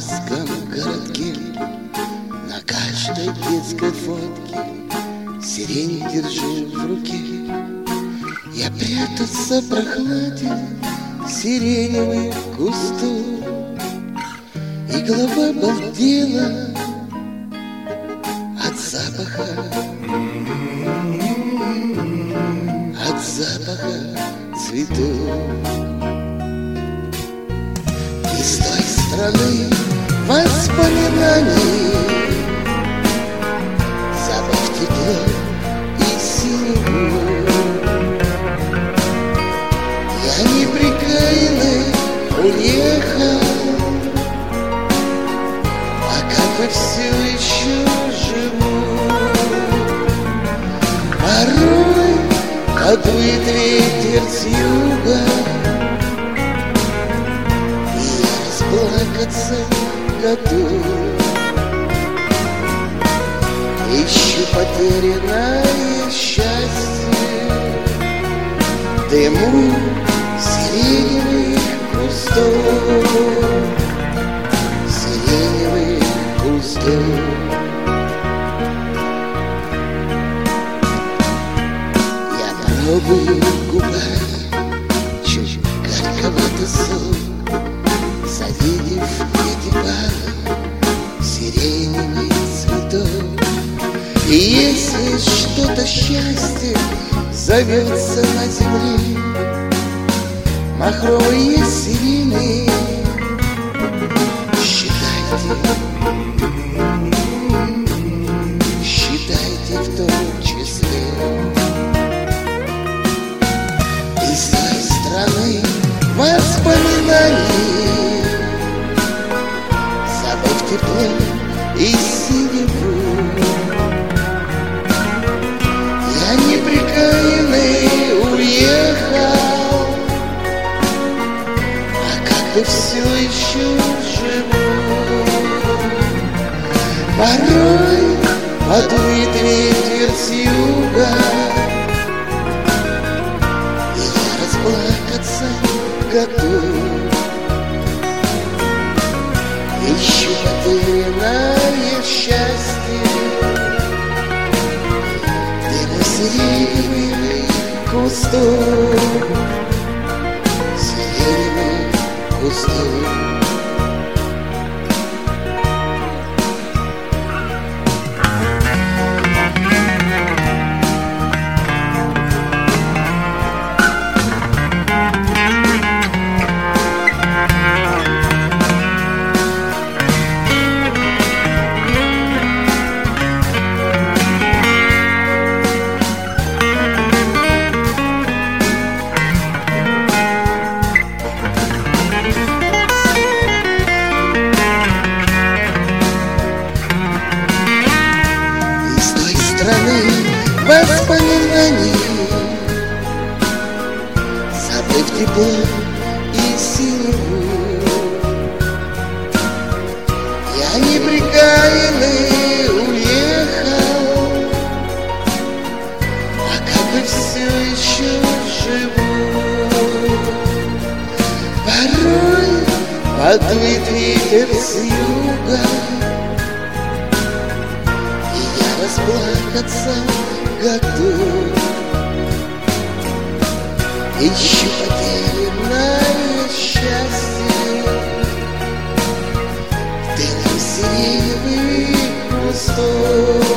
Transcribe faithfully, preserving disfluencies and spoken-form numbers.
детском городке, на каждой детской фотке сирень держу в руке. Я прятаться в прохладе сиреневых кустов, и голова балдела от запаха, от запаха цветов. Из той страны воспоминаний запах тепла и синеву. Я неприкаянный уехал, а как бы все еще живу. Порой подует ветер с юга, плакаться готов. Ищу потерянное счастье в дыму сиреневых кустов, сиреневых кустов. Я пробую губами чуть горьковатый сок, завидев эти пары сиреневых цветов. И если что-то счастье зовется на земле, махровые сирени, считайте, считайте в том числе. Из той страны воспоминаний тепло и синеву. Я неприкаянный уехал, а как бы все еще живу. Порой подует ветер с юга, и я расплакаться готов. Ищу потерянное счастье в дыму сиреневых кустов, сиреневых кустов. Воспоминаний, забыв тепло и синеву. Я неприкаянный уехал, а как бы все еще живу. Порой подует ветер с юга, и я расплакаться готов. Ищу потерянное счастье в дыму сиреневых кустов,